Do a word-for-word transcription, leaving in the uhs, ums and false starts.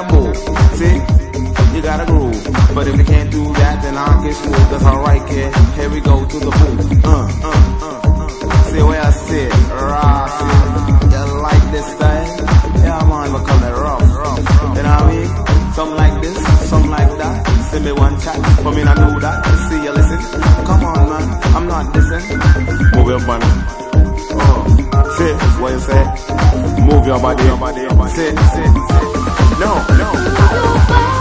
move. See, you gotta groove. But if you can't do that, then I'll get smooth. That's alright, kid. Here we go to the boom. Uh, uh, uh, uh. See where I sit, raw, see. You like this style? Yeah, man, we call it rough, rough, rough. You know what I mean? Some like this, some like that. Send me one chat, for me not do that. See you listen. Come on, man, I'm not listening. Move your body. Oh, see what you say? Move your body, your body, your body. Sit, sit, sit. No, no.